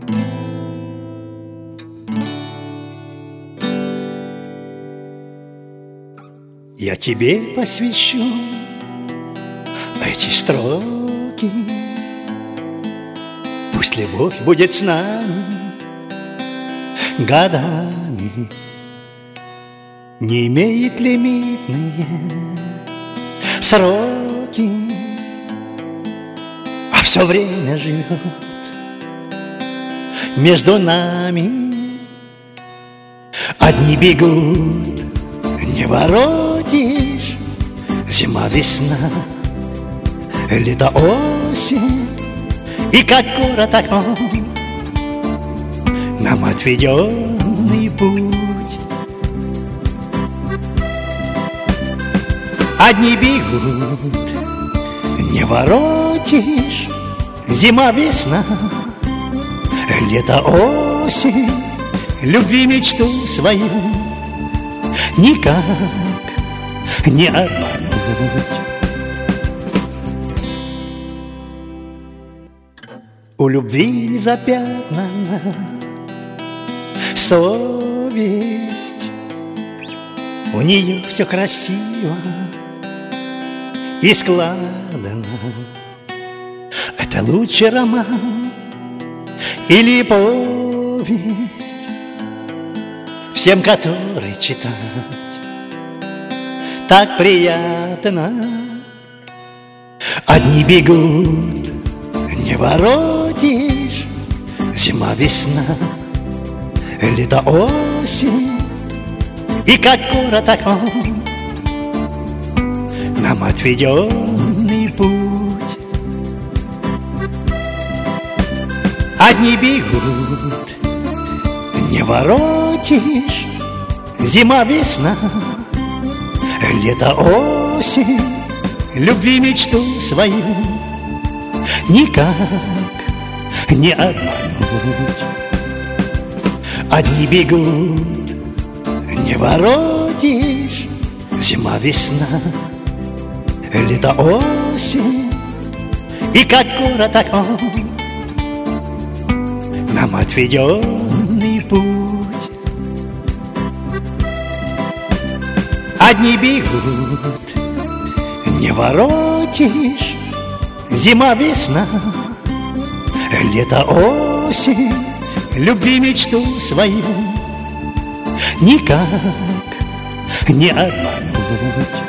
Я тебе посвящу эти строки. Пусть любовь будет с нами годами, не имеет лимитные сроки, а все время живет между нами. Одни бегут, не воротишь, зима, весна, лето, осень, и как короток он нам отведенный путь. Одни бегут, не воротишь, зима, весна, лето, осень, любви, мечту свою никак не обмануть. У любви не запятнана совесть, у нее все красиво и складно. Это лучший роман или повесть, всем, который читать так приятно. Одни бегут, не воротишь, зима, весна, лето, осень, и как короток он нам отведенный путь. Одни бегут, не воротишь, зима, весна, лето, осень, любви, мечту свою никак не обмануть. Одни бегут, не воротишь, зима, весна, лето, осень, и как короток он нам отведенный путь. Одни бегут, не воротишь, зима, весна, лето, осень, любви, мечту свою никак не обмануть.